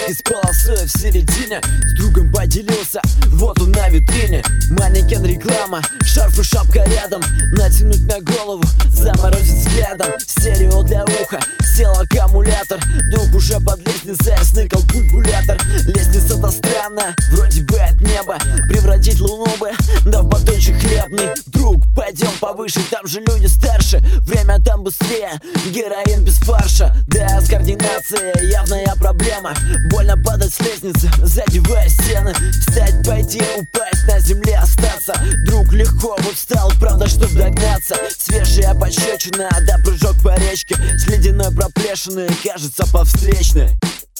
Фотки с полосой в середине. С другом поделился, вот он на витрине. Манекен реклама, шарф и шапка рядом. Натянуть на голову, заморозить взглядом. Стерео для уха, сел аккумулятор. Друг уже под лестницей сныкал калькулятор. Лестница-то странная, вроде бы от неба. Превратить луну бы, да в батончик хлебный. Друг, пойдем повыше, там же люди старше. Время там быстрее, героин без фарша. Да, с координацией явная проблема. Больно падать с лестницы, задевая стены. Встать, пойти, упасть, на земле остаться. Друг легко вот встал, правда, чтоб догнаться. Свежая пощечина, да прыжок по речке. С ледяной проплешиной, кажется, по встречной.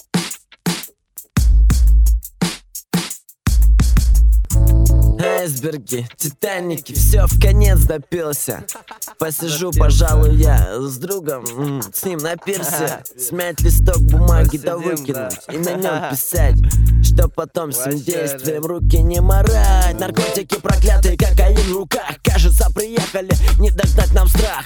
Айсберги, Титаники, все в конец допился. Посижу, пожалуй, я с другом, с ним на пирсе. Смять листок бумаги да выкинуть и на нем писать, что потом с этим действием руки не марать. Наркотики проклятые, кокаин в руках. Кажется, приехали, не догнать нам страх.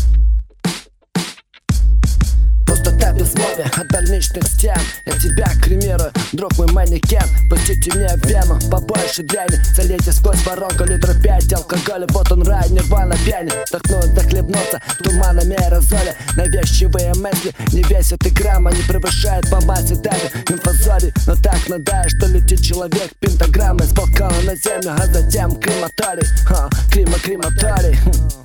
Пустота без мови от больничных стен. Я тебя кремирую, друг мой манекен. Пустите мне вену, побольше дряни. Залейте сквозь воронку литра 5 алкоголя. Вот он рай, нирвана пьяни. Вдохнуть, дохлебнуться туманами аэрозоля. Навязчивые мысли не весят и грамма. Не превышает по массе даже инфазорий. Но так надает, что летит человек пентаграммой с балкона на землю, а затем крематорий. Крематорий.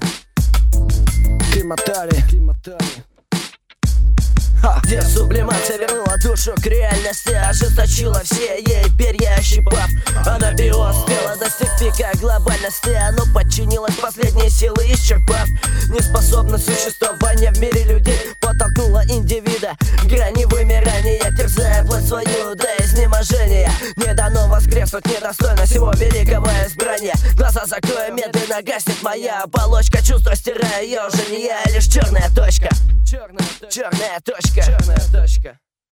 Крематорий. Где сублимация вернула душу к реальности, ожесточила все ей перья ощипав. Анабиоз спела достиг пика глобальности, оно подчинилось последние силы исчерпав. Неспособность существования в мире людей подтолкнула индивида к грани вымирания, терзая плоть свою до изнеможения. Не дано воскреснуть, недостойно всего великого избрания. Глаза закрою, медленно гаснет моя оболочка. Чувство стираю, я уже не я, а лишь черная точка. Черная точка.